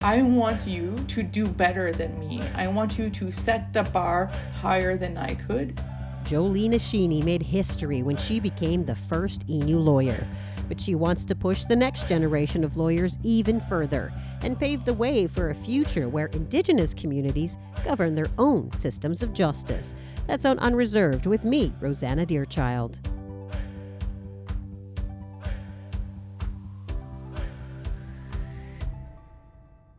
I want you to do better than me. I want you to set the bar higher than I could. Jolene Ashini made history when she became the first Innu lawyer. But she wants to push the next generation of lawyers even further and pave the way for a future where Indigenous communities govern their own systems of justice. That's on Unreserved with me, Rosanna Deerchild.